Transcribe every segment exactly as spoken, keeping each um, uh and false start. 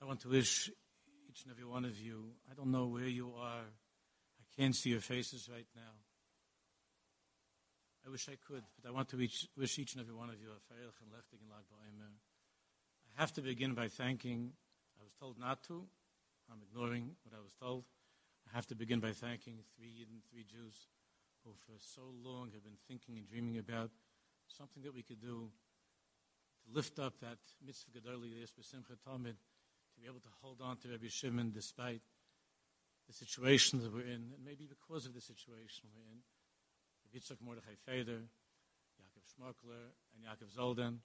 want to wish each and every one of you, I don't know where you are. I can't see your faces right now. I wish I could, but I want to wish, wish each and every one of you a Feirach and Lechtig and Lag BaOmer. I have to begin by thanking, I was told not to, I'm ignoring what I was told. I have to begin by thanking three Yidden, three Jews, who for so long have been thinking and dreaming about something that we could do to lift up that mitzvah gedolei yes b'simcha tamid, to be able to hold on to Rabbi Shimon despite the situation that we're in, and maybe because of the situation we're in. Rabbi Yitzchak Mordechai Feder, Yaakov Schmokler, and Yaakov Zoldan.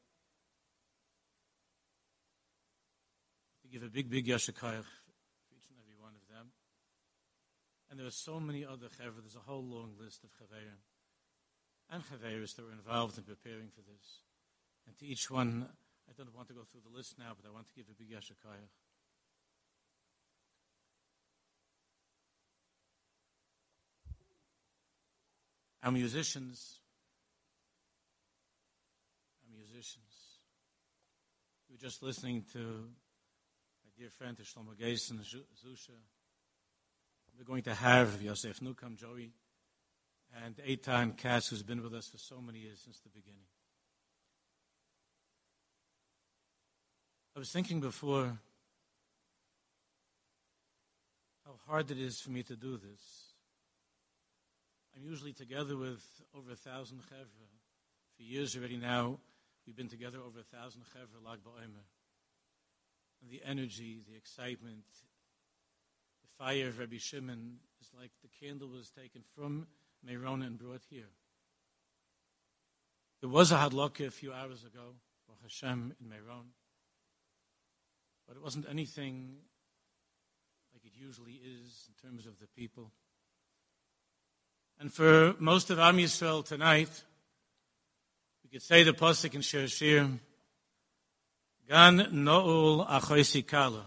To give a big, big yashikayach for each and every one of them. And there are so many other chaver. There's a whole long list of chaverim and chaveris that were involved in preparing for this. And to each one, I don't want to go through the list now, but I want to give a big yashikayach. Our musicians, our musicians, we were just listening to my dear friend Shlomo Geisen, Zusha. We're going to have Yosef Nukam, Joey, and Eitan Katz, who's been with us for so many years since the beginning. I was thinking before how hard it is for me to do this. I'm usually together with over a thousand chevra. For years already now, we've been together over a thousand chevra, Lag BaOmer. And the energy, the excitement, the fire of Rabbi Shimon is like the candle was taken from Meron and brought here. There was a hadlaka a few hours ago, Baruch Hashem, in Meron. But it wasn't anything like it usually is in terms of the people. And for most of Am Yisrael tonight, we could say the pasuk in Shir Shir, Gan No'ul Achoisi Kala.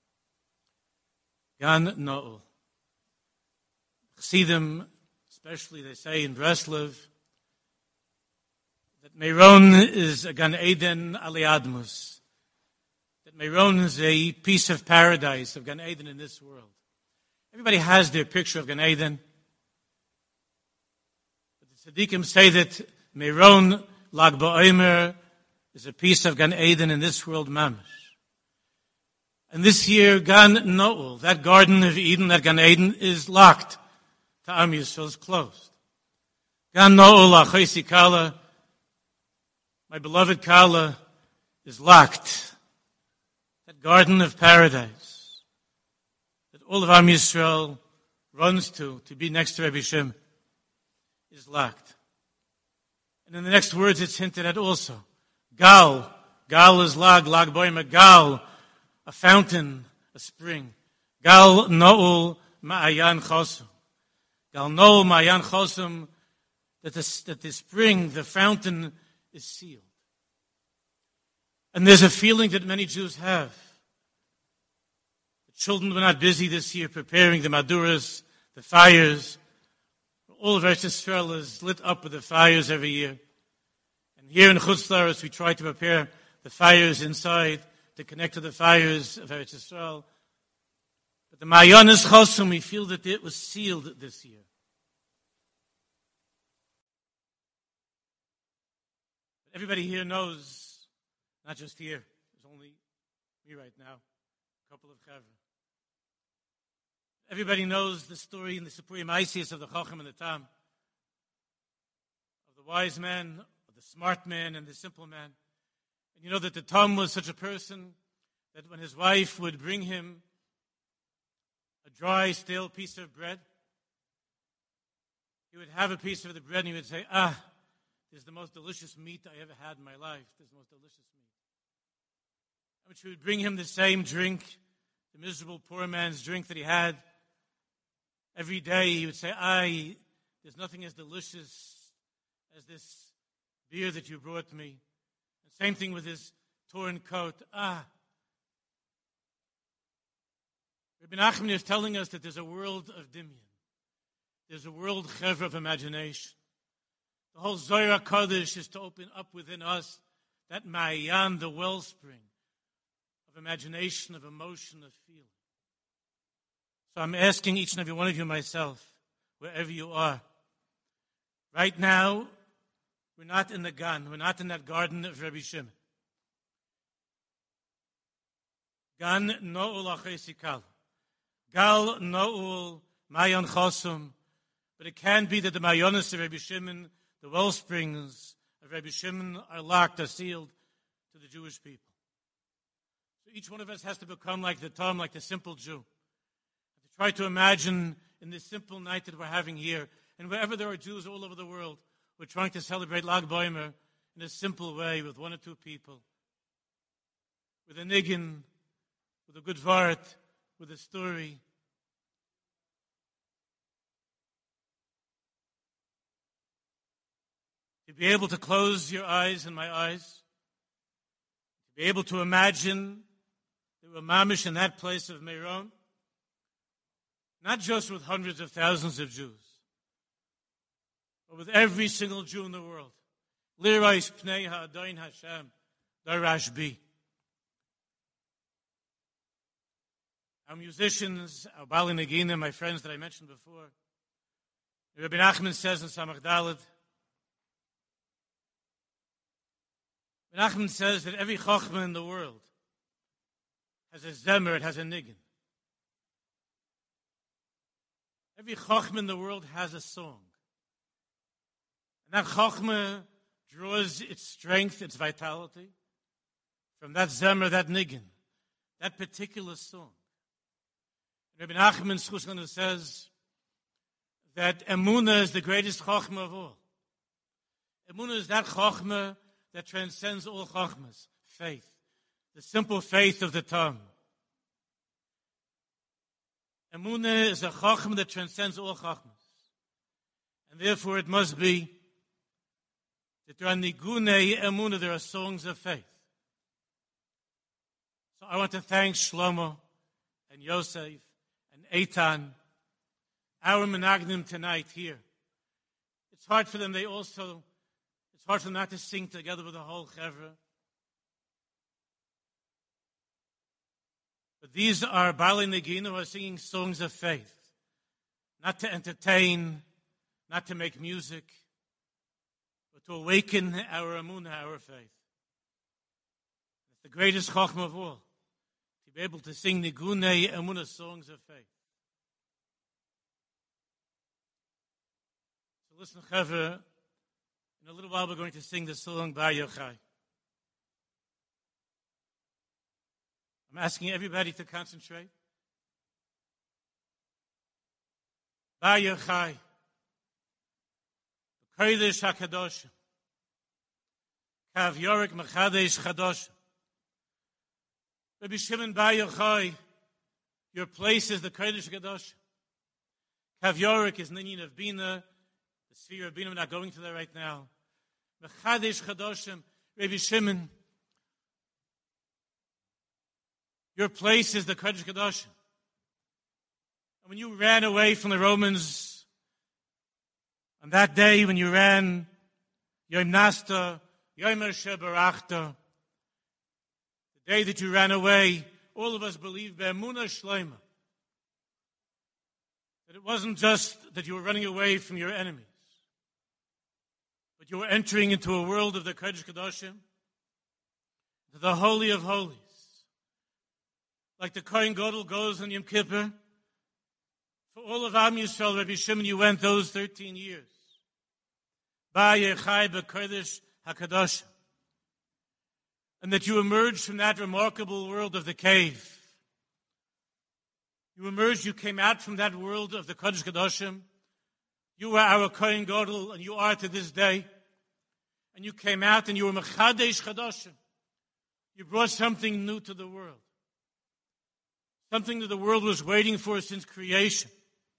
Gan No'ul. Chassidim, especially they say in Breslov, that Meron is a Gan Eden Ali Admus. That Meron is a piece of paradise, of Gan Eden in this world. Everybody has their picture of Gan Eden. Tzaddikim say that Meron, Lag BaOmer, is a piece of Gan Eden in this world, mamish. And this year, Gan No'ul, that Garden of Eden, that Gan Eden, is locked. To Am Yisrael is closed. Gan No'ul Achoisi Kala, my beloved Kala, is locked. That Garden of Paradise that all of Am Yisrael runs to, to be next to Rabbi Shimon, is locked. And in the next words it's hinted at also. Gal. Gal is lag, lag BaOmer. Gal, a fountain, a spring. Gal No'ul Ma'ayan Chosum. Gal No'ul Ma'ayan Chosum, that the, that the spring, the fountain, is sealed. And there's a feeling that many Jews have. The children were not busy this year preparing the maduras, the fires. All of Eretz Yisrael is lit up with the fires every year. And here in Chutz La'aretz, we try to prepare the fires inside to connect to the fires of Eretz Yisrael. But the Ma'ayanis Chosum, we feel that it was sealed this year. Everybody here knows, not just here, there's only me right now, a couple of Chavra. Everybody knows the story in the Sipurim Isis of the Chacham and the Tam, of the wise man, of the smart man, and the simple man. And you know that the Tam was such a person that when his wife would bring him a dry, stale piece of bread, he would have a piece of the bread and he would say, ah, this is the most delicious meat I ever had in my life. This is the most delicious meat. And she would bring him the same drink, the miserable poor man's drink that he had. Every day he would say, I, there's nothing as delicious as this beer that you brought me. And same thing with his torn coat. Ah. Rabbi Nachman is telling us that there's a world of Dimyan. There's a world chevra of imagination. The whole Zohar HaKadosh is to open up within us that Ma'ayan, the wellspring of imagination, of emotion, of feeling. So I'm asking each and every one of you, myself, wherever you are. Right now, we're not in the Gan. We're not in that garden of Rabbi Shimon. Gan no'ul achesikal. Gal no'ul mayon chosum. But it can be that the mayonis of Rabbi Shimon, the well springs of Rabbi Shimon, are locked, are sealed to the Jewish people. So each one of us has to become like the Tom, like the simple Jew. To try to imagine in this simple night that we're having here, and wherever there are Jews all over the world, we're trying to celebrate Lag B'Omer in a simple way with one or two people, with a niggin, with a good vart, with a story. To be able to close your eyes and my eyes, to be able to imagine that we're mamish in that place of Meron, not just with hundreds of thousands of Jews, but with every single Jew in the world. Lirais pnei ha'adayin Hashem, darash bi. Our musicians, our Bali Nagina, my friends that I mentioned before, Rabbi Nachman says in Samach Daled, Rabbi Nachman says that every chokhmah in the world has a zemer, it has a niggin. Every chokhmah in the world has a song. And that chokhmah draws its strength, its vitality, from that zemer, that niggin, that particular song. Rabbi Nachman Schuschner says that Emunah is the greatest chokhmah of all. Emunah is that chokhmah that transcends all chokhmas, faith, the simple faith of the tongue. Emunah is a chokhmah that transcends all chokhmas. And therefore it must be that there are nigunei emunah, there are songs of faith. So I want to thank Shlomo and Yosef and Eitan, our menagnim tonight here. It's hard for them, they also, it's hard for them not to sing together with the whole chevra. But these are Bali Nagina who are singing songs of faith, not to entertain, not to make music, but to awaken our emunah, our faith. It's the greatest chokhmah of all, to be able to sing nigunei emunah, songs of faith. So listen, chevra, in a little while we're going to sing the song Bar Yochai. I'm asking everybody to concentrate. Bar Yochai, Kodesh HaKadosh, Kav Yorik Mechadesh Chadosh. Rabbi Shimon Bar Yochai, your place is the Kodesh HaKadosh. Kav Yorik is Ninyan of Bina, the sphere of Bina. We're not going to that right now. Mechadesh Chadoshim, Rabbi Shimon, your place is the Kodesh HaKadosh. And when you ran away from the Romans, on that day when you ran, Yom Nasta, Yom Asher Barachta, the day that you ran away, all of us believe Be'emunah Shleima, that it wasn't just that you were running away from your enemies, but you were entering into a world of the Kodesh HaKadoshim, to the Holy of Holies. Like the Kohen Gadol goes on Yom Kippur, for all of Am Yisrael, Rabbi Shimon, you went those thirteen years. Bar Yochai b'Kodesh HaKadosh. And that you emerged from that remarkable world of the cave. You emerged, you came out from that world of the Kodesh HaKadoshim. You were our Kohen Gadol, and you are to this day. And you came out and you were Mechadesh Chadoshim. You brought something new to the world. Something that the world was waiting for since creation.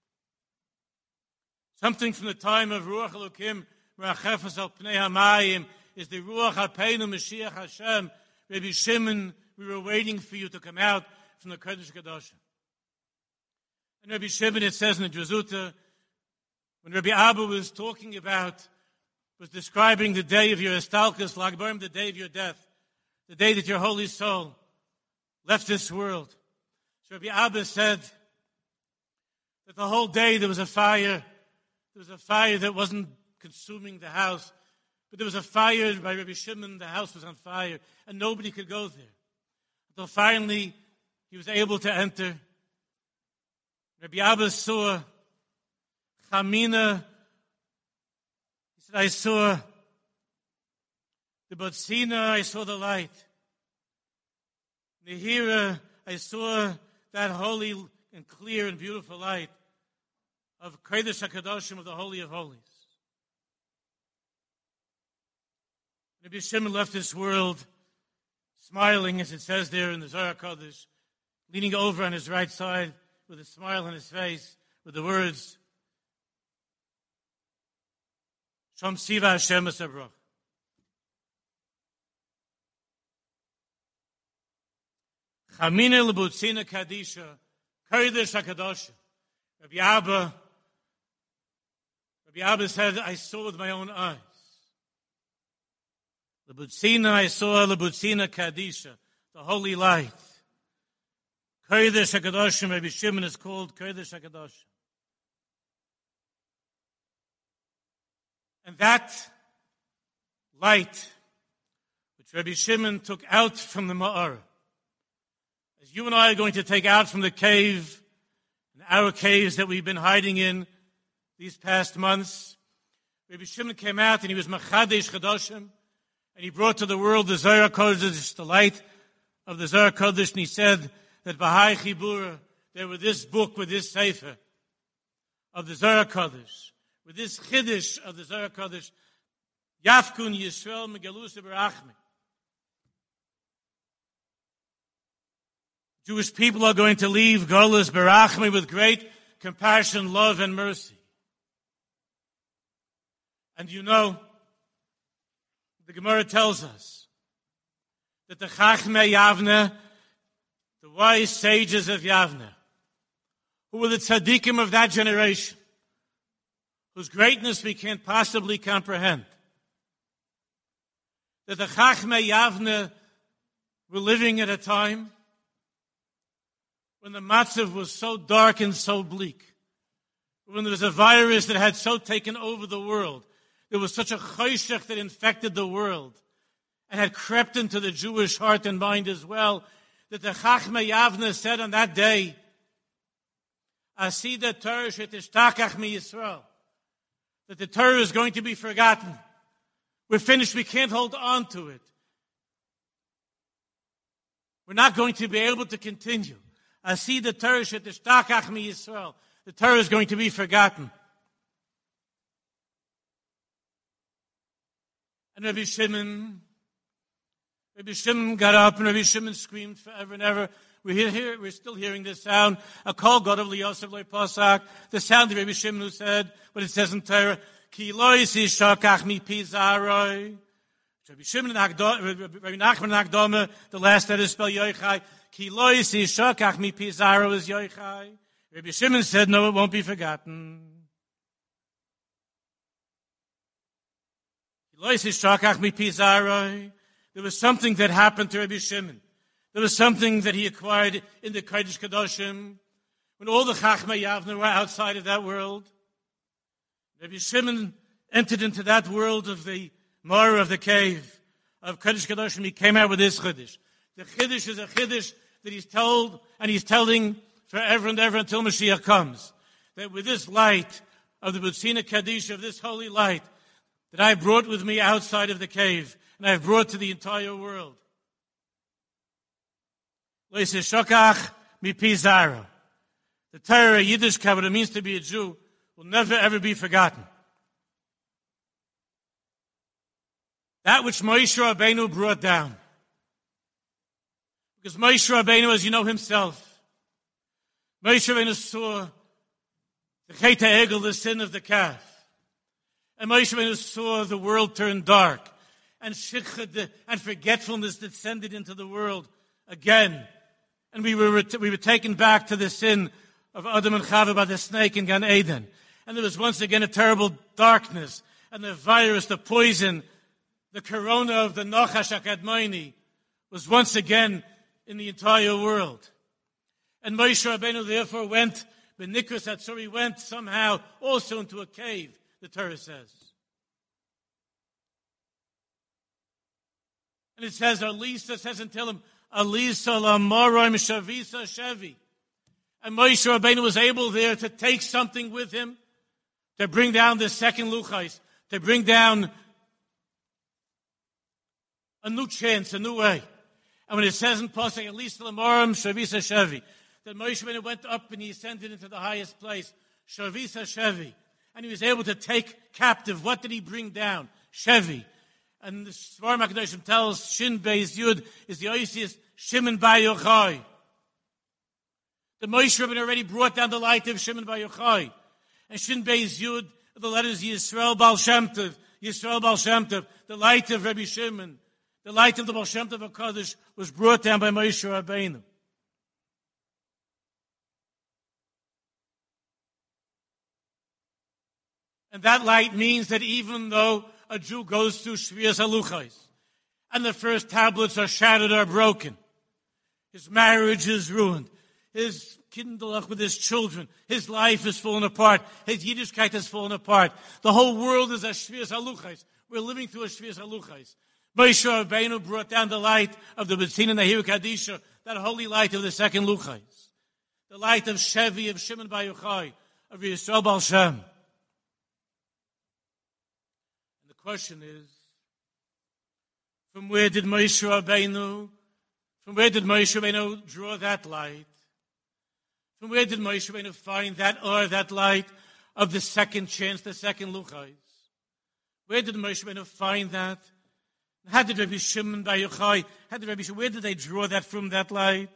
Something from the time of Ruach Elokim, Merachefes al Pnei Hamayim, is the Ruach HaPeinu Mashiach Hashem. Rabbi Shimon, we were waiting for you to come out from the Kodesh HaKadoshim. And Rabbi Shimon, it says in the Jezuta, when Rabbi Abba was talking about, was describing the day of your Estalkus, Lag B'Omer, the day of your death, the day that your holy soul left this world. So Rabbi Abba said that the whole day there was a fire. There was a fire that wasn't consuming the house, but there was a fire by Rabbi Shimon. The house was on fire, and nobody could go there. Until finally he was able to enter. Rabbi Abba saw Chamina. He said, I saw the Botzina, I saw the light. Nehira, I saw that holy and clear and beautiful light of Kodesh HaKadoshim, of the Holy of Holies. Rabbi Shimon left this world smiling, as it says there in the Zohar Kodesh, leaning over on his right side with a smile on his face, with the words, Shom Siva Hashem Esabrach. Chamina lebutzina kadisha, kodesh hakadosh. Rabbi Abba, Rabbi Abba said, I saw with my own eyes. Lebutzina, I saw lebutzina kadisha, the holy light. Kodesh hakadosh, Rabbi Shimon is called kodesh hakadosh. And that light, which Rabbi Shimon took out from the Ma'arah, as you and I are going to take out from the cave, and our caves that we've been hiding in these past months, Rabbi Shimon came out and he was Machadesh Chadoshim, and he brought to the world the Zohar Kodesh, the light of the Zohar Kodesh, and he said that Bahai Chibura, there with this book, with this Sefer of the Zohar Kodesh, with this Chiddush of the Zohar Kodesh, Yafkun Yisrael Megalus Barachmi. Jewish people are going to leave Golus Barachmi with great compassion, love, and mercy. And you know, the Gemara tells us that the Chachmei Yavne, the wise sages of Yavne, who were the tzaddikim of that generation, whose greatness we can't possibly comprehend, that the Chachmei Yavne were living at a time when the matzav was so dark and so bleak, when there was a virus that had so taken over the world, there was such a choshech that infected the world and had crept into the Jewish heart and mind as well, that the Chachmei Yavne said on that day, Asida Torah shetishtachach mi Yisrael, that the Torah is going to be forgotten. We're finished. We can't hold on to it. We're not going to be able to continue. I see the Torah shetishtachach mi Yisrael. The Torah is going to be forgotten. And Rabbi Shimon, Rabbi Shimon got up and Rabbi Shimon screamed forever and ever. We're here, here we're still hearing this sound. A call God of Liyosef Le Posak. The sound of Rabbi Shimon who said what it says in Torah. Ki lo yisishakach mi pi zaroi. Rabbi Shimon and Rabbi Nachman and Hakdama, the last letter is spelled Yochai. Ki lo yisishakach mi pi zaroi is Yochai. Rabbi Shimon said, no, it won't be forgotten. Ki lo yisishakach mi pi zaroi. There was something that happened to Rabbi Shimon. There was something that he acquired in the Kodesh Kadoshim when all the Chachmei Yavne were outside of that world. Rabbi Shimon entered into that world of the Mara of the cave of Kodesh Kadoshim. He came out with his Chiddush. The Chiddush is a Chiddush that he's told and he's telling forever and ever until Mashiach comes. That with this light of the Butzina Kaddish, of this holy light, that I brought with me outside of the cave and I've brought to the entire world. The Torah, Yiddish, what it means to be a Jew, will never ever be forgotten. That which Moshe Rabbeinu brought down. Because Moshe Rabbeinu, as you know himself, Moshe Rabbeinu saw the Chet HaEgel, the sin of the calf. And Moshe Rabbeinu saw the world turn dark. And shikha, and forgetfulness descended into the world again. And we were, we were taken back to the sin of Adam and Chava by the snake in Gan Eden. And there was once again a terrible darkness. And the virus, the poison, the corona of the Nochash HaKadmoni was once again in the entire world. And Moshe Rabbeinu therefore went, Benikras Hatzuri went somehow also into a cave, the Torah says. And it says, Alisa says in Tehillim, Alisa Lamorim Shavisa Shevi. And Moshe Rabbeinu was able there to take something with him, to bring down the second Luchais, to bring down a new chance, a new way. And when it says in Pasuk, Alisa Lamorim Shavisa Shevi, that Moshe Rabbeinu went up and he ascended into the highest place, Shavisa Shevi. And he was able to take captive. What did he bring down? Shevi. And the Svarim HaKadoshim tells Shin Beis Yud is the Oisius Shimon Bar Yochai. The Moshe Rabbeinu already brought down the light of Shimon Bar Yochai. And Shin Beis Yud, the letters Yisrael Baal Shem Tov, Yisrael Baal Shem Tov, the light of Rabbi Shimon, the light of the Baal Shem Tov HaKadosh was brought down by Moshe Rabbeinu. And that light means that even though a Jew goes through Shvias Haluchais, and the first tablets are shattered or broken, his marriage is ruined, his kindlech with his children, his life is falling apart, his Yiddishkeit has fallen apart. The whole world is a Shvias Haluchais. We're living through a Shvias Haluchais. Moshe Rabbeinu brought down the light of the B'tzina Nahir Kadisha, that holy light of the second Luchais, the light of Shevi, of Shimon Bar Yochai, of Yisrael Baal Shem. The question is, from where did Moshe Rabbeinu, from where did Moshe Rabbeinu draw that light? From where did Moshe Rabbeinu find that or that light of the second chance, the second Luchais? Where did Moshe Rabbeinu find that? How did Rabbi Shimon Bar Yochai, how did Rabbi Shimon, where did they draw that from, that light?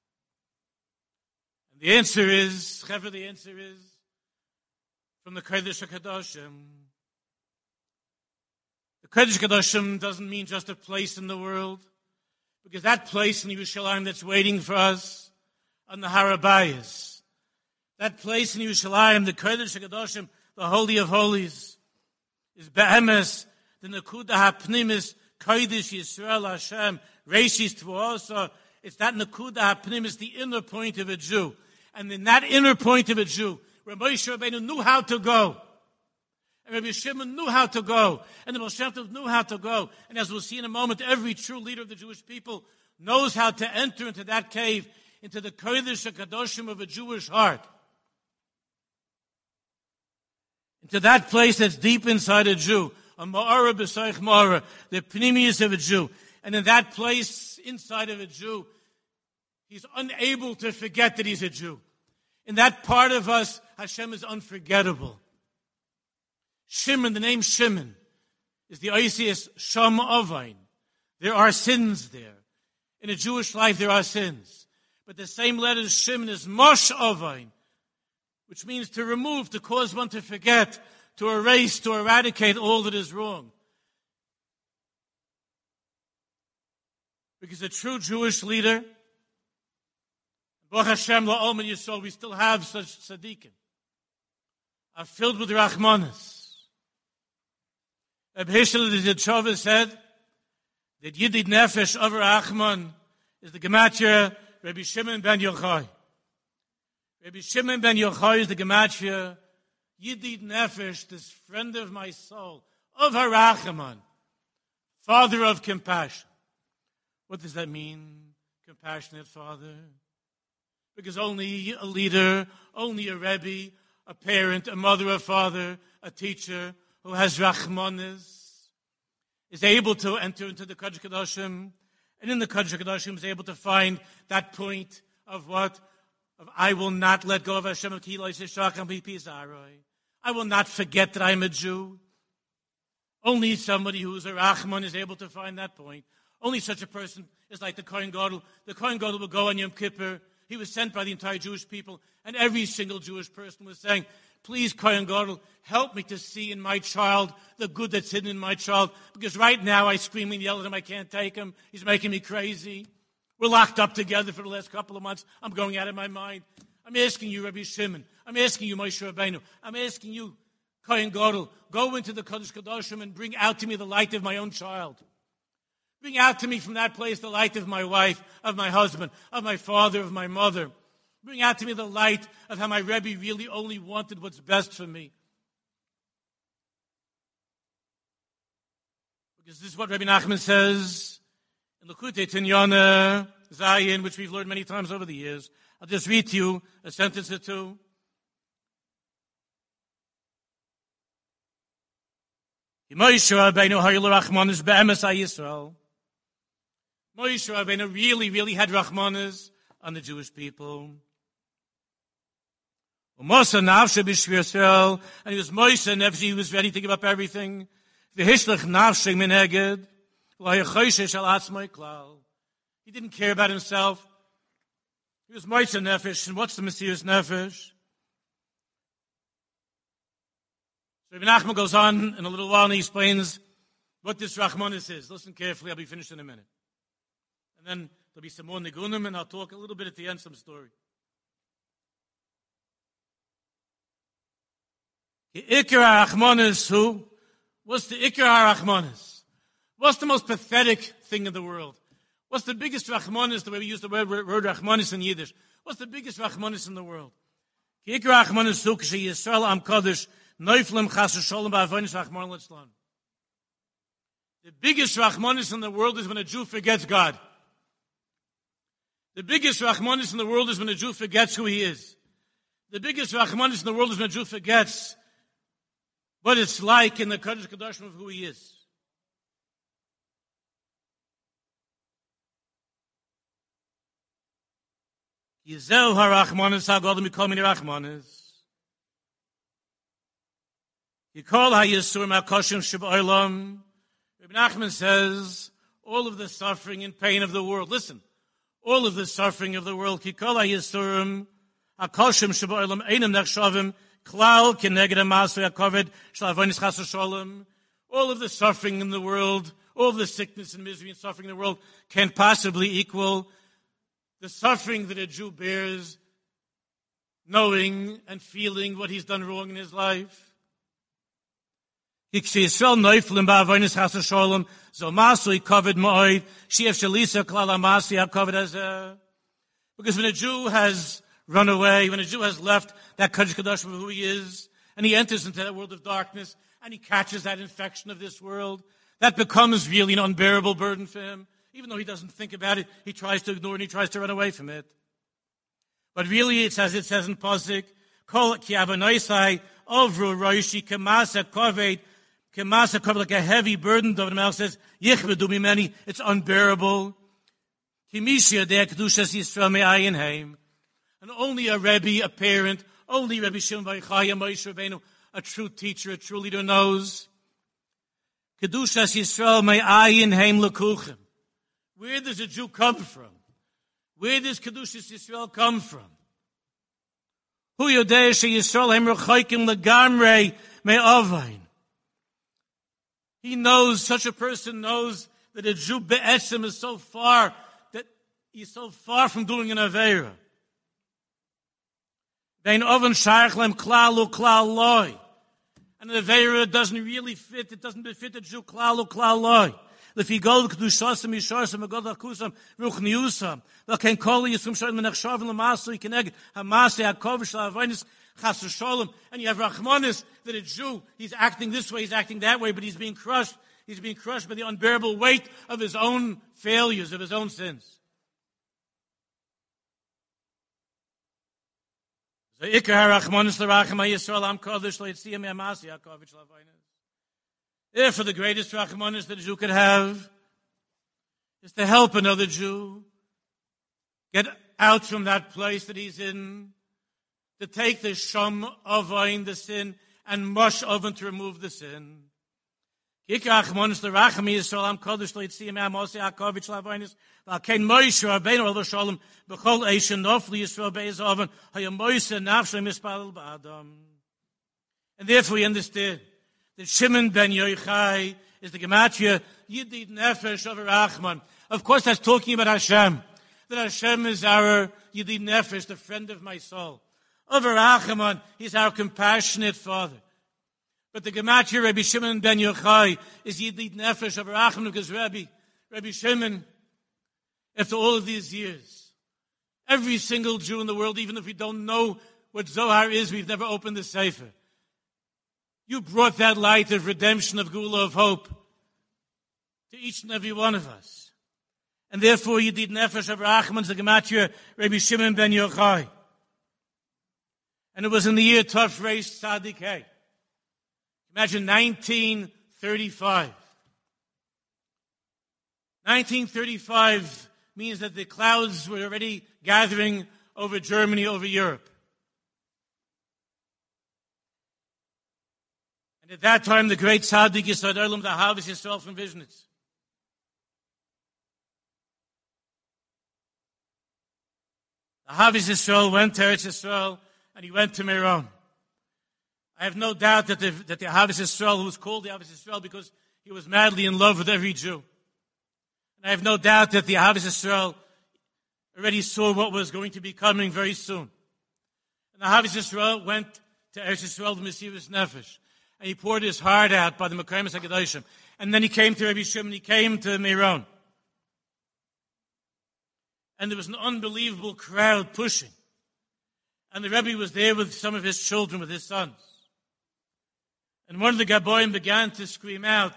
And the answer is, Chevra, the answer is, from the Kodesh HaKadoshim. The Kodesh HaKadoshim doesn't mean just a place in the world, because that place in Yerushalayim that's waiting for us on the Har HaBayis, that place in Yerushalayim, the Kodesh HaKadoshim, the Holy of Holies, is Be'emes, the Nekuda HaPnimis, Kodesh Yisrael Hashem, Reishis Tvoasa. It's that Nekuda HaPnimis, the inner point of a Jew. And in that inner point of a Jew, where Moshe Rabbeinu knew how to go, and Rabbi Shimon knew how to go, and the Baal Shem Tov knew how to go. And as we'll see in a moment, every true leader of the Jewish people knows how to enter into that cave, into the Kodesh HaKadoshim of a Jewish heart. Into that place that's deep inside a Jew, a Ma'ara B'Soich Ma'ara, the Pnimius of a Jew. And in that place inside of a Jew, he's unable to forget that he's a Jew. In that part of us, Hashem is unforgettable. Shimon, the name Shimon, is the Oisius Sham Ovain. There are sins there. In a Jewish life, there are sins. But the same letter as Shimon is Mosh Ovain, which means to remove, to cause one to forget, to erase, to eradicate all that is wrong. Because a true Jewish leader, Baruch Hashem La'olman Yisrael, we still have such tzaddikim, are filled with Rachmanis. Reb Hishel the Tzova said that Yidid Nefesh over Achman is the gematria Rabbi Shimon ben Yochai. Rabbi Shimon ben Yochai is the gematria Yidid Nefesh, this friend of my soul, of Harachman, father of compassion. What does that mean, compassionate father? Because only a leader, only a Rebbe, a parent, a mother, a father, a teacher who has Rachmanis is able to enter into the Kodesh HaKadoshim, and in the Kodesh HaKadoshim is able to find that point of what? Of I will not let go of Hashem. I will not forget that I am a Jew. Only somebody who is a Rachman is able to find that point. Only such a person is like the Kohen Gadol. The Kohen Gadol will go on Yom Kippur. He was sent by the entire Jewish people, and every single Jewish person was saying, please, Kohen Gadol, help me to see in my child the good that's hidden in my child, because right now I scream and yell at him, I can't take him, he's making me crazy. We're locked up together for the last couple of months, I'm going out of my mind. I'm asking you, Rabbi Shimon, I'm asking you, Moshe Rabbeinu, I'm asking you, Kohen Gadol, go into the Kodesh Kodashim and bring out to me the light of my own child. Bring out to me from that place the light of my wife, of my husband, of my father, of my mother. Bring out to me the light of how my Rebbe really only wanted what's best for me. Because this is what Rabbi Nachman says in Likutei Tinyana Zayin, which we've learned many times over the years. I'll just read to you a sentence or two. Moshe Rabbeinu Moshe Rabbeinu really, really had Rachmanis on the Jewish people. And he was Moshe Nefesh, he was ready to give up everything. He didn't care about himself. He was Moshe Nefesh, and what's the mysterious Nefesh? So Rabbi Nachman goes on in a little while and he explains what this Rachmanis is. Listen carefully, I'll be finished in a minute. And then there'll be some more Nigunim, and I'll talk a little bit at the end, some story. The Ikar HaRachmanis, who? What's the Ikar HaRachmanis? What's the most pathetic thing in the world? What's the biggest Rachmanis, the way we use the word, word Rachmanis in Yiddish? What's the biggest Rachmanis in the world? The Ikar HaRachmanis, who? K'shei Yisrael Am Kodesh, Neuflim Chas Sholem Ba'avonis Rachman Litzlan. The biggest Rachmanis in the world is when a Jew forgets God. The biggest Rachmanis in the world is when a Jew forgets who he is. The biggest Rachmanis in the world is when a Jew forgets what it's like in the Kodesh Kodashim of who he is. Yizeu HaRachmanis HaGodim Mikol Mini Rachmanis. Yikol HaYisurim HaKoshim Sheba'olam. Rabbi Nachman says, all of the suffering and pain of the world, listen, all of the suffering of the world, Yikol HaYisurim HaKoshim Sheba'olam Einem Nechshavim Klal Keneged HaMasri HaKoved Shel Avonis Chas Sholem. All of the suffering in the world, all of the sickness and misery and suffering in the world can't possibly equal the suffering that a Jew bears knowing and feeling what he's done wrong in his life. Because when a Jew has run away, when a Jew has left that Kodesh Kodashim of who he is, and he enters into that world of darkness, and he catches that infection of this world, that becomes really an unbearable burden for him. Even though he doesn't think about it, he tries to ignore it and he tries to run away from it. But really, it's as it says in Pasuk, Kol ki avonosai ovru roishi kemasa koved, kemasa koved, like a heavy burden. David Melech says, Yichvedu mimeni, it's unbearable. Kimishia de kedushas Yisrael me'ayin heim. And only a Rebbe, a parent, only Rebbe Shimon bar Yochai, Moshe Rabbeinu, a true teacher, a true leader knows. Kedushas Yisrael me'ayin heim lekuchem. Where does a Jew come from? Where does Kedushas Yisrael come from? Hu yodei sheYisrael hem rechoikim legamrei me'avain. He knows, such a person knows that a Jew be'etzem is so far, that he's so far from doing an Aveira. Vein oven shaykh lem klal u klal loy. And an Aveira doesn't really fit, it doesn't befit a Jew klal u klal loy. If you go to Kedushasam Yisharsam Agod Akusam Ruchniusam, the Ken Kol Yisum Shalom Nechshav Lamasu Yikeneg Hamasi Hakovish Lavanis Chas Shalom, and you have Rachmanis that a Jew, he's acting this way, he's acting that way, but he's being crushed. He's being crushed by the unbearable weight of his own failures, of his own sins. So Ikar Rachmanis L'Racham HaYisrael Am Kodesh L'Yitziyam Hamasi Hakovish Lavanis. Therefore, the greatest Rachmanis that a Jew could have is to help another Jew get out from that place that he's in, to take the sham avain, the sin, and mush oven to remove the sin. Kikar Rachmanis l'Racham Yisrael Am Kodesh L'Yitziyam Amosi HaKovich L'Avonis V'Alkein Moshe Rabbeinu Olav Shalom B'Chol Eishen Nofli Yisrael Be'ez Oven Hayam Moshe Nafshay Mispalel Ba'adam. And therefore we understand that Shimon ben Yochai is the gematria Yidid Nefesh of Rachman. Of course, that's talking about Hashem. That Hashem is our Yidid Nefesh, the friend of my soul. Of Rachman, he's our compassionate Father. But the gematria Rabbi Shimon ben Yochai is Yidid Nefesh of Rachman, because Rabbi, Rabbi Shimon, after all of these years, every single Jew in the world, even if we don't know what Zohar is, we've never opened the Sefer. You brought that light of redemption, of Gula, of hope to each and every one of us. And therefore you did Nefesh of Rachman, the Gematria, Rabbi Shimon ben Yochai. And it was in the year Tov Reish Tzadik Hey. Imagine nineteen thirty-five. nineteen thirty-five means that the clouds were already gathering over Germany, over Europe. And at that time, the great Tzaddik Yisod Olam, the Ahavas Yisrael from Vishnitz, the Ahavas Yisrael went to Eretz Yisrael, and he went to Meron. I have no doubt that the, that the Ahavas Yisrael, who was called the Ahavas Yisrael because he was madly in love with every Jew. And I have no doubt that the Ahavas Yisrael already saw what was going to be coming very soon. And the Ahavas Yisrael went to Eretz Yisrael, the Mesiras Nefesh, and he poured his heart out by the Mekayim HaKadoshim. And then he came to Rabbi Shimon, he came to Meron. And there was an unbelievable crowd pushing. And the Rebbe was there with some of his children, with his sons. And one of the Gaboim began to scream out,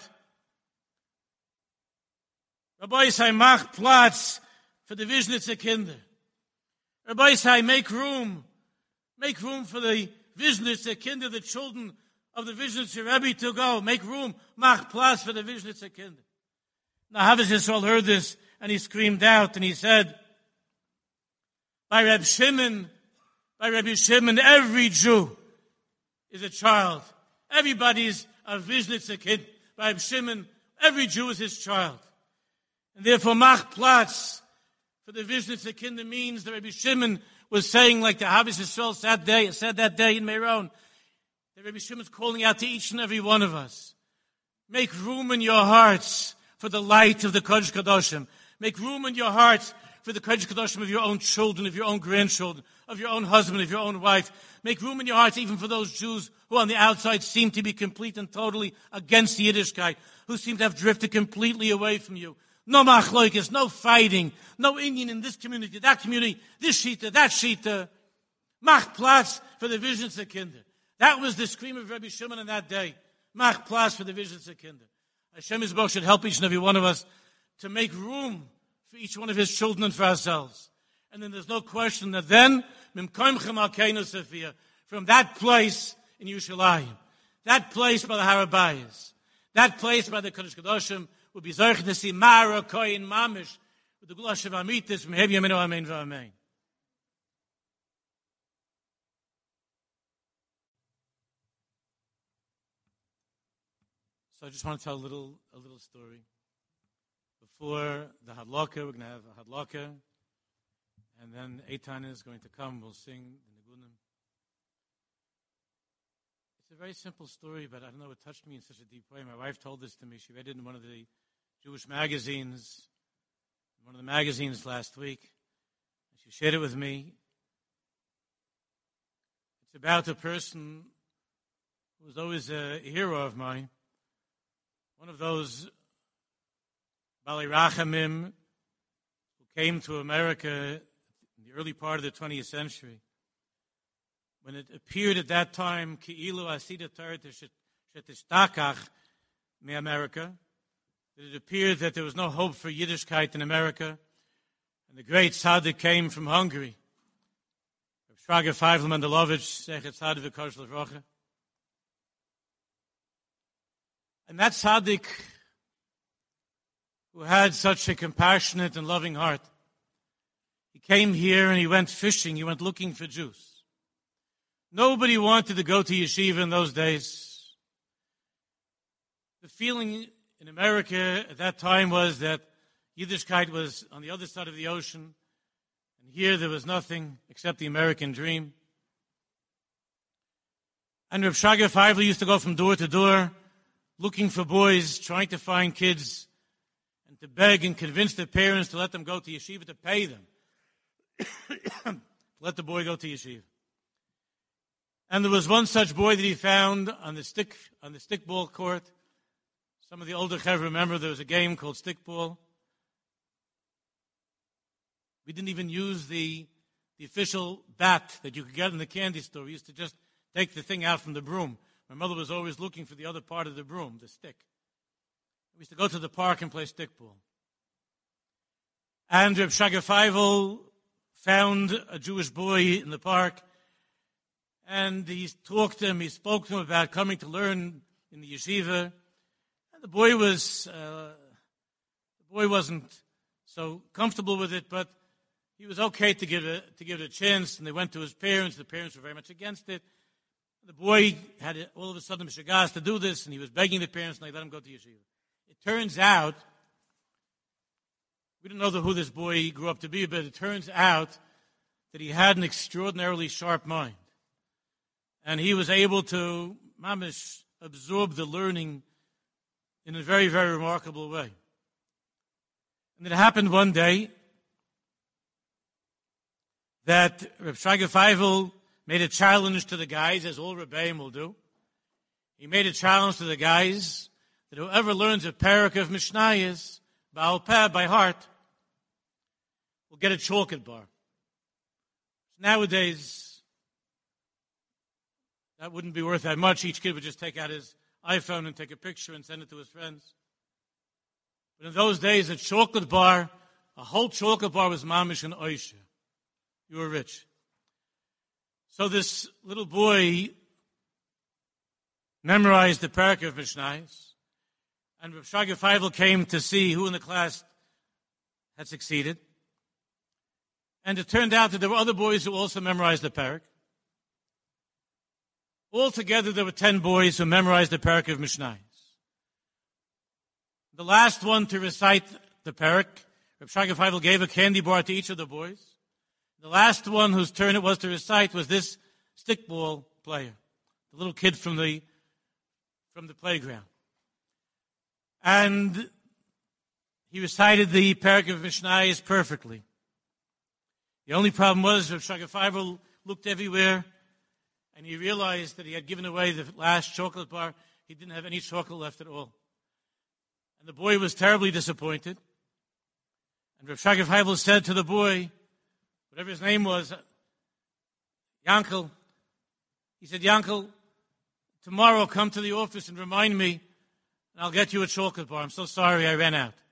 Rabbi Yisai, mach Platz for the Vishnitzer Kinder. Rabbi Yisai, make room. Make room for the Vishnitzer Kinder, the children of the Vishnitzer Rebbe to go. Make room. Mach Platz for the Vishnitzer Kinder. Now Ahavas Yisrael heard this, and he screamed out, and he said, by Reb Shimon, by Rabbi Shimon, every Jew is a child. Everybody's a Vishnitzer kid. By Rabbi Shimon, every Jew is his child. And therefore, mach Platz for the Vishnitzer Kinder means that Rabbi Shimon was saying, like the Ahavas Yisrael said, day, said that day in Meron, that Rabbi Shimon's calling out to each and every one of us. Make room in your hearts for the light of the Kodesh Kadoshim. Make room in your hearts for the Kodesh Kadoshim of your own children, of your own grandchildren, of your own husband, of your own wife. Make room in your hearts even for those Jews who on the outside seem to be complete and totally against the Yiddishkeit, who seem to have drifted completely away from you. No machloikis, no fighting, no Indian in this community, that community, this shita, that shita. Mach Platz for the Vishnitzer Kinder. That was the scream of Rabbi Shimon on that day. Mach Platz for the Vishnitzer Kinder. Hashem Yisborach should help each and every one of us to make room for each one of his children and for ourselves. And then there's no question that then, from that place in Yerushalayim, that place by the Harabayas, that place by the Kodesh Kadoshim, will be Zorch to see Mara Koyin Mamish, with the Gulash of Amitis, from Hev Yaminu Amen V'Amen. So I just want to tell a little, a little story. Before the Hadlaka, we're going to have a Hadlaka, and then Eitan is going to come. We'll sing the Nigunim. It's a very simple story, but I don't know, it touched me in such a deep way. My wife told this to me. She read it in one of the Jewish magazines, one of the magazines last week. She shared it with me. It's about a person who was always a hero of mine. One of those Balei Rachamim who came to America in the early part of the twentieth century. When it appeared at that time, Ki'ilu Asida Torah Shetistakach me America, that it appeared that there was no hope for Yiddishkeit in America, and the great tzaddik came from Hungary, Shraga Feivel Mendelovich, Sechet Tzaddik V'Kosh L'Vrocha. And that tzaddik, who had such a compassionate and loving heart, he came here and he went fishing, he went looking for Jews. Nobody wanted to go to yeshiva in those days. The feeling in America at that time was that Yiddishkeit was on the other side of the ocean, and here there was nothing except the American dream. And Rav Shraga Feivel used to go from door to door, looking for boys, trying to find kids, and to beg and convince their parents to let them go to yeshiva, to pay them, to let the boy go to yeshiva. And there was one such boy that he found on the stick on the stickball court. Some of the older chevra remember there was a game called stickball. We didn't even use the, the official bat that you could get in the candy store. We used to just take the thing out from the broom. My mother was always looking for the other part of the broom, the stick. We used to go to the park and play stickball. And Reb Shraga Feivel found a Jewish boy in the park, and he talked to him, he spoke to him about coming to learn in the yeshiva. And the boy was, uh, the boy wasn't so comfortable with it, but he was okay to give it, to give it a chance, and they went to his parents. The parents were very much against it. The boy had all of a sudden mishagas to do this, and he was begging the parents, and they let him go to yeshiva. It turns out, we don't know who this boy grew up to be, but it turns out that he had an extraordinarily sharp mind. And he was able to, mamish, absorb the learning in a very, very remarkable way. And it happened one day that Reb Shraga Feivel made a challenge to the guys, as all Rebbeim will do. He made a challenge to the guys that whoever learns a parak of Mishnayos, Baal Peh, by heart, will get a chocolate bar. Nowadays, that wouldn't be worth that much. Each kid would just take out his iPhone and take a picture and send it to his friends. But in those days, a chocolate bar, a whole chocolate bar was mamish and oisha. You were rich. So this little boy memorized the parak of Mishnayos, and Reb Shraga Feivel came to see who in the class had succeeded. And it turned out that there were other boys who also memorized the parak. Altogether, there were ten boys who memorized the parak of Mishnayos. The last one to recite the parak, Reb Shraga Feivel gave a candy bar to each of the boys. The last one whose turn it was to recite was this stickball player, the little kid from the from the playground. And he recited the parak of Mishnayos perfectly. The only problem was Reb Shraga Feivel looked everywhere, and he realized that he had given away the last chocolate bar. He didn't have any chocolate left at all. And the boy was terribly disappointed. And Reb Shraga Feivel said to the boy, whatever his name was, Yankel, he said, Yankel, tomorrow come to the office and remind me, and I'll get you a chocolate bar. I'm so sorry I ran out.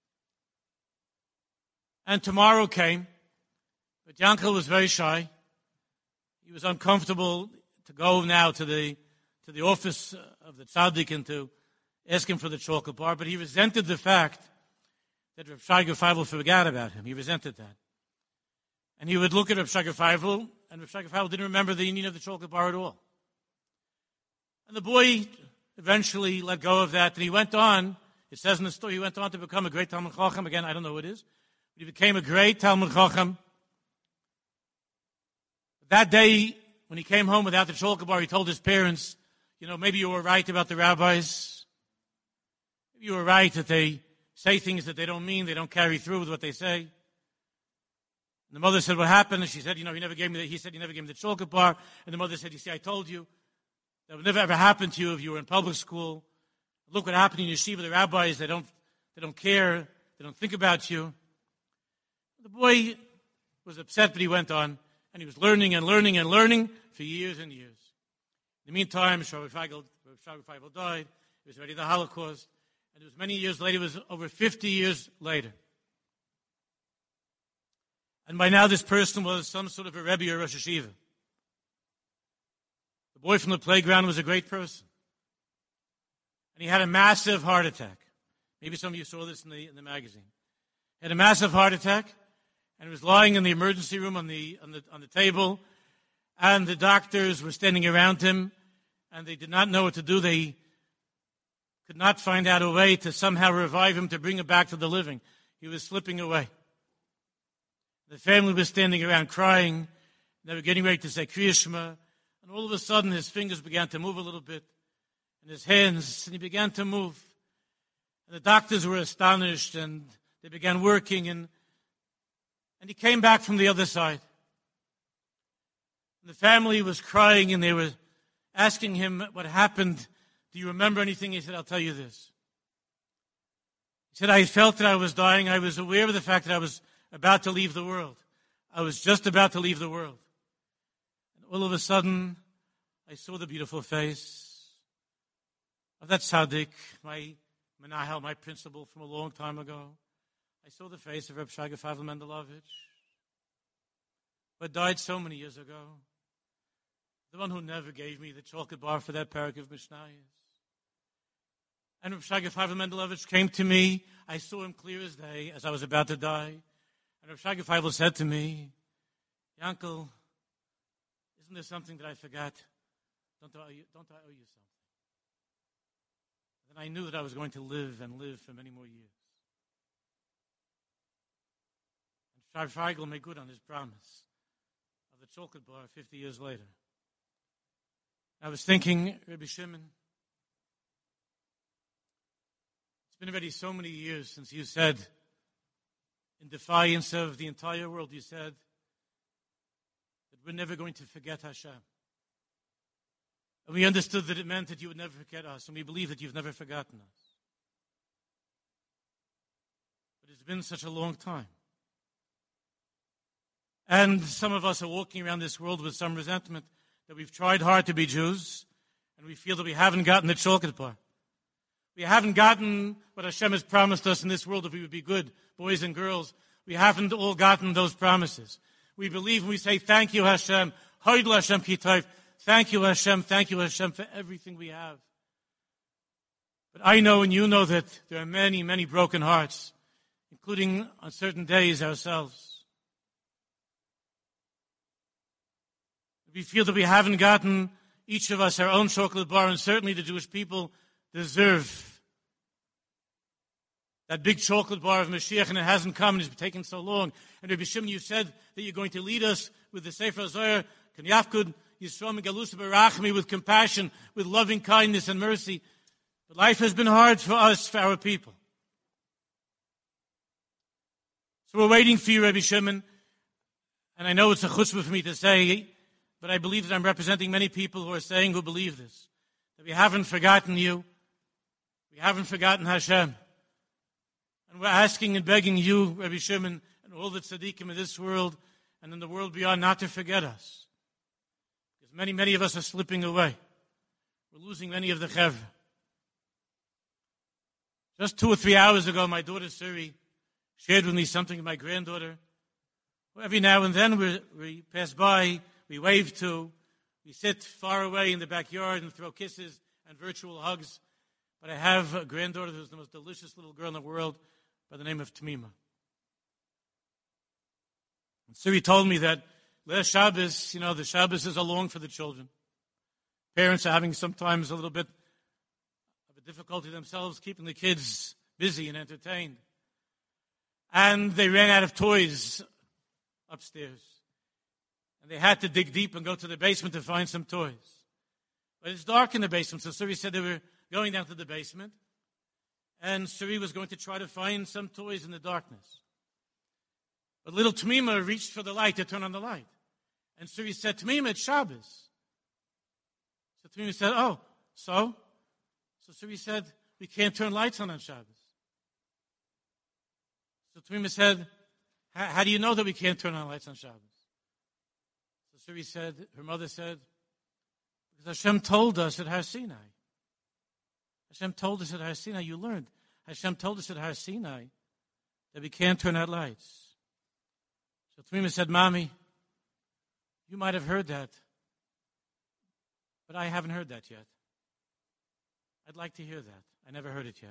And tomorrow came, but Yankel was very shy. He was uncomfortable to go now to the to the office of the tzaddik and to ask him for the chocolate bar, but he resented the fact that Reb Shraga Feivel forgot about him. He resented that. And he would look at Reb Shraga Feivel, and Reb Shraga Feivel didn't remember the union of the chocolate bar at all. And the boy eventually let go of that, and he went on, it says in the story, he went on to become a great Talmud Chacham. Again, I don't know who it is, but he became a great Talmud Chacham. That day, when he came home without the chocolate bar, he told his parents, you know, maybe you were right about the rabbis. Maybe you were right that they say things that they don't mean, they don't carry through with what they say. And the mother said, what happened? And she said, you know, he never gave me the, he said he never gave me the chocolate bar. And the mother said, you see, I told you that would never ever happen to you if you were in public school. Look what happened in yeshiva, the rabbis, they don't, they don't care, they don't think about you. The boy was upset, but he went on, and he was learning and learning and learning for years and years. In the meantime, Shraga Feivel died. It was already the Holocaust. And it was many years later, it was over fifty years later. And by now this person was some sort of a Rebbe or Rosh Hashiva. The boy from the playground was a great person. And he had a massive heart attack. Maybe some of you saw this in the, in the magazine. He had a massive heart attack, and he was lying in the emergency room on the, on the, on the table, and the doctors were standing around him, and they did not know what to do. They could not find out a way to somehow revive him, to bring him back to the living. He was slipping away. The family was standing around crying. They were getting ready to say Kriya Shema, and all of a sudden his fingers began to move a little bit, and his hands, and he began to move. And the doctors were astonished, and they began working, and, and he came back from the other side. And the family was crying, and they were asking him what happened. Do you remember anything? He said, I'll tell you this. He said, I felt that I was dying. I was aware of the fact that I was about to leave the world. I was just about to leave the world. And all of a sudden, I saw the beautiful face of that tzaddik, my menahel, my principal from a long time ago. I saw the face of Reb Shraga Feivel Mendelovich, who had died so many years ago. The one who never gave me the chocolate bar for that parak of Mishnayos. And Reb Shraga Feivel Mendelovich came to me. I saw him clear as day as I was about to die. And Reb Shraga Feivel said to me, Yankel, isn't there something that I forgot? Don't I owe you, don't I owe you something? And I knew that I was going to live and live for many more years. And Shraga Feigl made good on his promise of the chocolate bar fifty years later. I was thinking, Rabbi Shimon, it's been already so many years since you said, in defiance of the entire world, you said that we're never going to forget Hashem. And we understood that it meant that you would never forget us, and we believe that you've never forgotten us. But it's been such a long time. And some of us are walking around this world with some resentment that we've tried hard to be Jews, and we feel that we haven't gotten the chocolate bar. We haven't gotten what Hashem has promised us in this world if we would be good boys and girls. We haven't all gotten those promises. We believe and we say, thank you, Hashem. Hoidl Hashem Kitayv. Thank you, Hashem. Thank you, Hashem, for everything we have. But I know and you know that there are many, many broken hearts, including on certain days ourselves. We feel that we haven't gotten, each of us, our own chocolate bar, and certainly the Jewish people deserve that big chocolate bar of Mashiach, and it hasn't come, and it's taken so long. And Rabbi Shimon, you said that you're going to lead us with the Sefer Zohar, K'nyafkud Yisrael Megalus Barachmi, with compassion, with loving kindness and mercy. But life has been hard for us, for our people. So we're waiting for you, Rabbi Shimon, and I know it's a chutzpah for me to say, but I believe that I'm representing many people who are saying, who believe this, that we haven't forgotten you, we haven't forgotten Hashem. And we're asking and begging you, Rabbi Shimon, and all the tzaddikim in this world and in the world beyond, not to forget us. Because many, many of us are slipping away. We're losing many of the chevra. Just two or three hours ago, my daughter Suri shared with me something with my granddaughter. Every now and then we, we pass by, we wave to, we sit far away in the backyard and throw kisses and virtual hugs. But I have a granddaughter who's the most delicious little girl in the world by the name of Tamima. And Suri told me that last Shabbos, you know, the Shabbos is long for the children. Parents are having sometimes a little bit of a difficulty themselves keeping the kids busy and entertained. And they ran out of toys upstairs. And they had to dig deep and go to the basement to find some toys. But it's dark in the basement, so Suri said they were going down to the basement. And Suri was going to try to find some toys in the darkness. But little Tamima reached for the light to turn on the light. And Suri said, Tamima, it's Shabbos. So Tamima said, oh, so? So Suri said, we can't turn lights on on Shabbos. So Tamima said, how do you know that we can't turn on lights on Shabbos? So Suri said, her mother said, because Hashem told us at Har Sinai. Hashem told us at Har Sinai, you learned. Hashem told us at Har Sinai that we can't turn out lights. So Tamima said, Mommy, you might have heard that, but I haven't heard that yet. I'd like to hear that. I never heard it yet.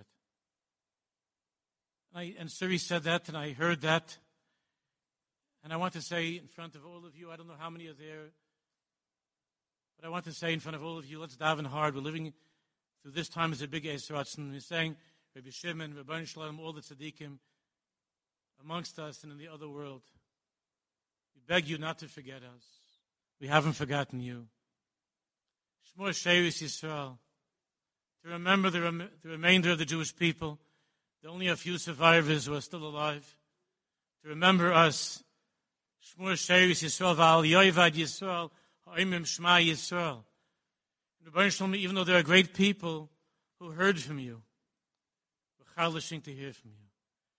And, I, and Suri said that, and I heard that. And I want to say in front of all of you, I don't know how many are there, but I want to say in front of all of you, let's daven hard. We're living through this time as a big Eisratz, and we're saying, Rabbi Shimon, Rabbi Shalom, all the tzaddikim amongst us and in the other world. We beg you not to forget us. We haven't forgotten you. Shmor Shevis Yisrael. To remember the, rem- the remainder of the Jewish people, the only a few survivors who are still alive. To remember us. Shmor Shevis Yisrael, V'al Yoivad Yisrael, Ha'imim Shema Yisrael. Even though there are great people who heard from you, we're charlishing to hear from you.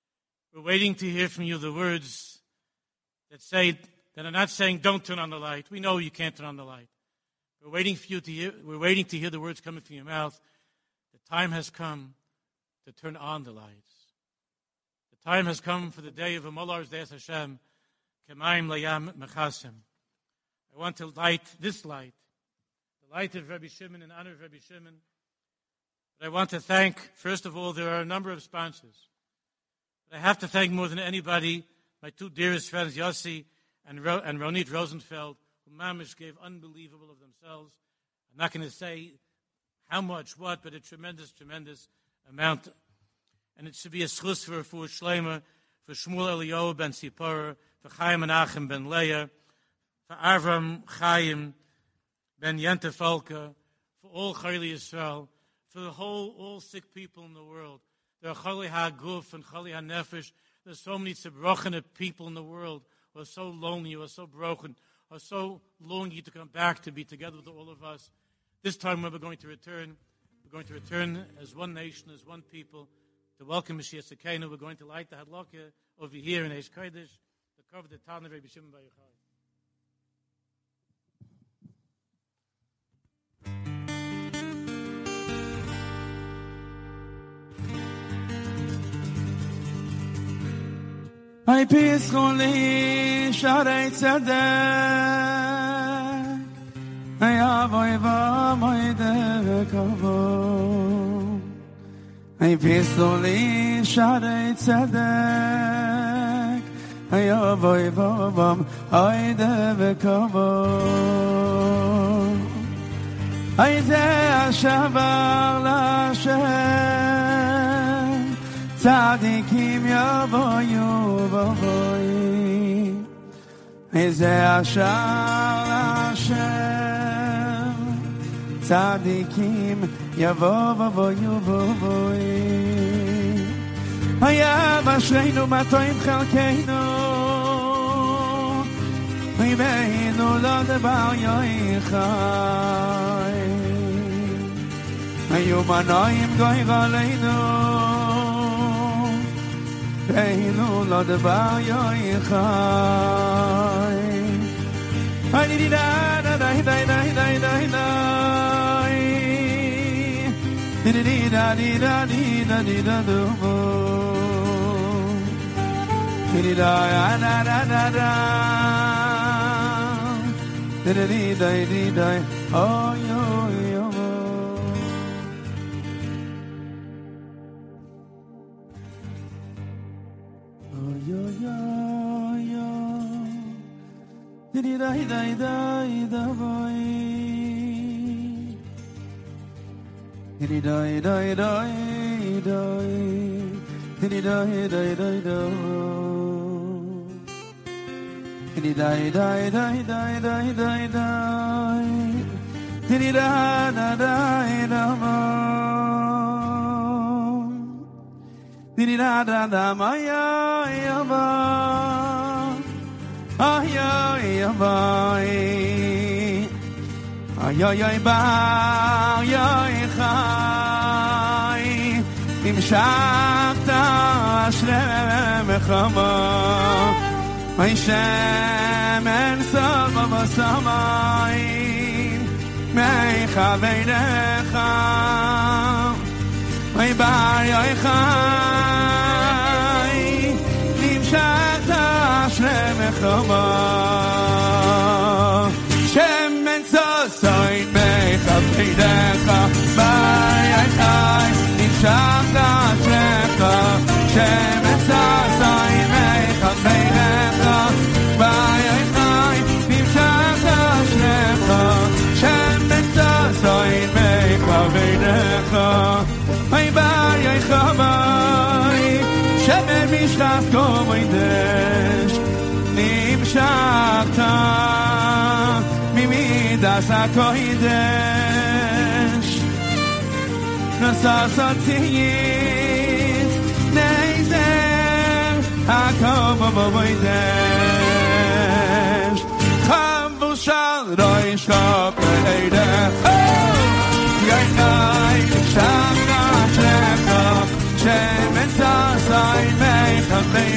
We're waiting to hear from you the words that say, that are not saying, don't turn on the light. We know you can't turn on the light. We're waiting for you to hear, we're waiting to hear the words coming from your mouth. The time has come to turn on the lights. The time has come for the day of Amolar's Deis Hashem, Kemaim Layam Mechasim. I want to light this light, the light of Rabbi Shimon, in honor of Rabbi Shimon. But I want to thank, first of all, there are a number of sponsors. But I have to thank more than anybody my two dearest friends, Yossi and, Ro- and Ronit Rosenfeld, who mamish gave unbelievable of themselves. I'm not going to say how much, what, but a tremendous, tremendous amount. And it should be a schus for for Shleimer, for Shmuel Eliyahu ben Sipora, for Chaim Menachem ben Leah, for Avram Chaim ben Yente Folke, for all Chayli Yisrael, for the whole, all sick people in the world. There are Chali HaGuf and Chali HaNefesh. There's so many tzibrochene people in the world who are so lonely, who are so broken, who are so longing to come back to be together with all of us. This time when we're going to return, we're going to return as one nation, as one people, to welcome Mashiach Sekenu. We're going to light the Hadlaka over here in Eish Kodesh, to cover the Tan of Rabbi Shimon Bar Yochai. Ay piscoli sharei tzedek Ay avoy v'amoy devekavo Ay piscoli sharei tzedek Ay avoy v'amoy devekavo Ay ze ashavar l'Hashem Tzadikim yavoyu v'avoy Izeh ashar Hashem Tzadikim yavoyu v'avoyu v'avoy Hayav ashreinu matoim chelkeinu Imeinu lo debar yoichai Hayu manoim goy galeinu Reinu lo devar yoichai Ay di da da da da da da da da Di di da di da di da di da do Di di da da da da da Di di da di da oh yo yo Yo yo yo Didi dai dai dai da boy Didi dai dai dai dai Didi dai dai dai do Didi dai dai dai dai dai dai dai Didi da da dai da mo Didi da da da ma ya ya ba ah ya ya ba ah ya ya ba ya khai im shakta shlem khama ay shemen sama samai mai khavenecha ay ba ya khai im shakta shlem khama shemen sai mai khavenecha ba ya khai im shakta shlem shemen sai mai khavenecha ba ya khai im shakta shlem shemen sai mai khavenecha ay ba ya khamai shemen mishkas komoidesh nim shakta mimidas akoidesh nasasatiyit neizer akomoidesh chavu shal roish kapeidech Yainai shakta shekha shemen tasai mei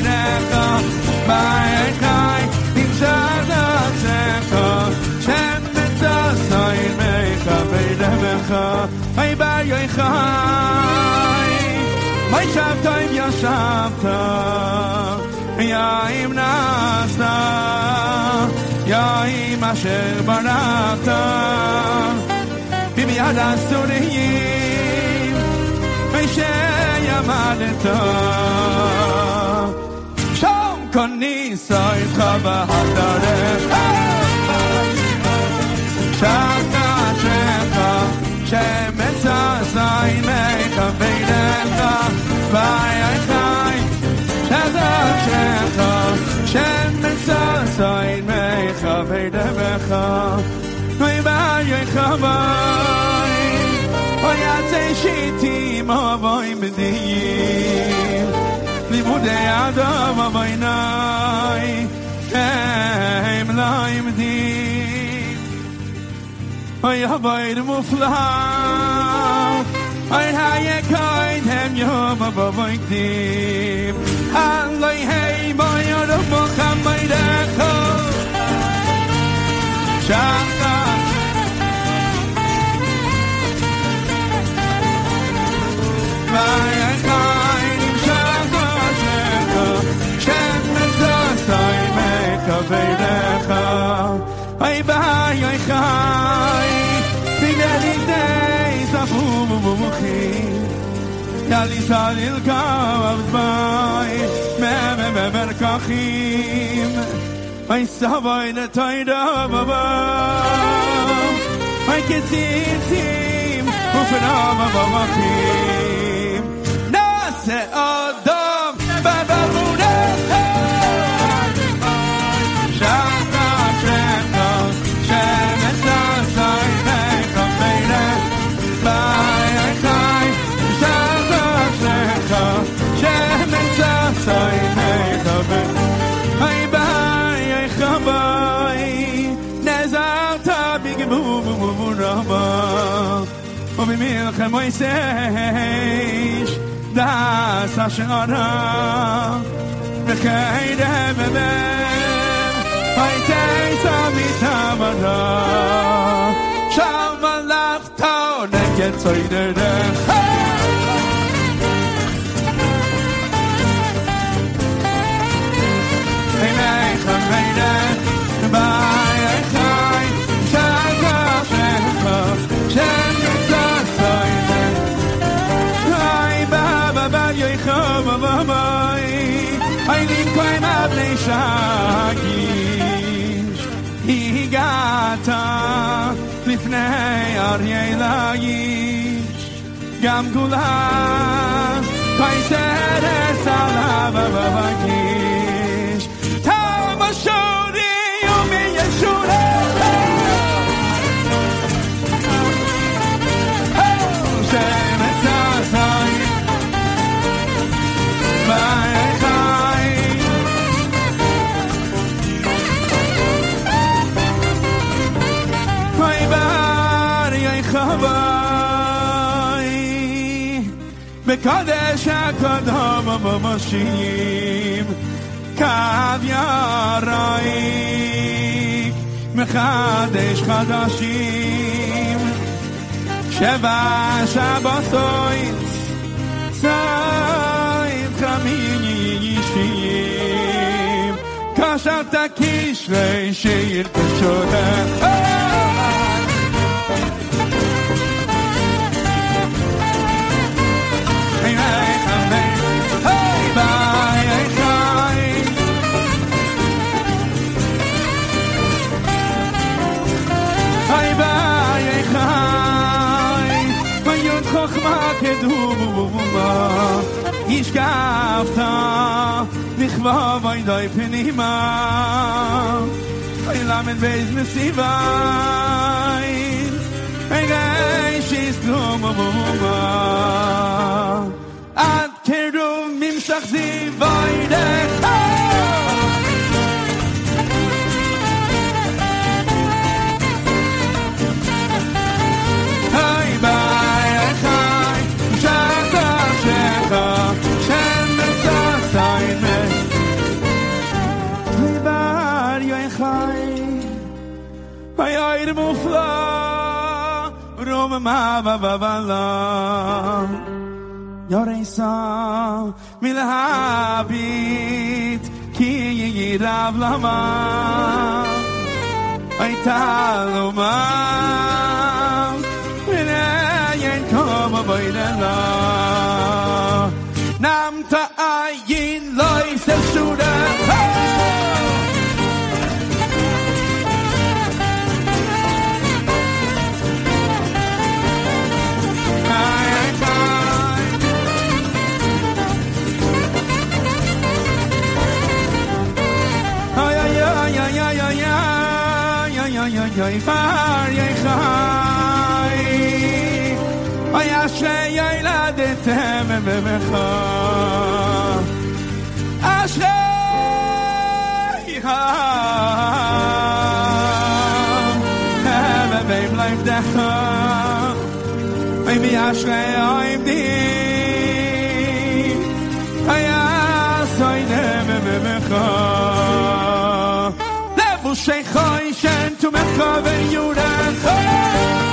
ישבת ישבת יאים נעשת יאים אשר בראת ביד הסוריים שיעמדת שם כל ניסיונך בהדרך שם נעשך שמצא זיינך בידך ויחי שדשך שמצא זיינך בידך ויחי ויצא שיטים ובוים בדיים לימודי אדם ובעיני הם לא ימדים היה בית מופלא היה יקוין הם יום ובויקדים עלי היי ביוד ומוחמדך שחת ויחיים שחשך שמצא זיינך בידך היי ביי חי בגלידי זפו ומוחי יאלי סליל קו ביי במרככים היי סבוי נתיידה בבא היי כציצים ופנם במחים נעשה אדם בבמונך שחת שחת שמצא זיינך בידך ויחי שחת שחת שמצא זיינך בידך היי ביי חבי נזרת בגבוב רבה ובמלחם ויסש דס השערה וכידה בבן הייתה מתעמרה שם הלכת נגד צוידרך הנה חמידה ביי חי שגה שכה שמצא זיינך היי בבא בא יחב בבאי היי נקוים אבני שגיש הגעת לפני אריה לאיש גם גולה קייסרס עליו בבגיש תם השורי ומישורה שמצא זיינך ויחי ויי בר יחבי בקדש הקדם במשים קו ירייק מחדש חדשים שבע שבתות ציים חמישים כאשר תקיש שיר כשותך היי היי היי ביי חי היי ביי חי ויוד חוכמה כדומה ישקפת נכבה וידי פנימה היי למד בייז מסיבי היי גאי שיסתום ובומה עד קרום ממשך זיווידך היי ביי חי שחת שחת שמצא זיינך היי ביי חי היי מופלא רום מה בבלה Yoresa milhabit ki yirav lama ay taluma minayen kama bainala nam ta ayin loy se shuda Yoy far yoy khay ay ashrei yeladetem bemecha ashrei ham have a life decha maybe ashrei I'm the ay asoy bemecha levu shei khay shen to mecha ben yudan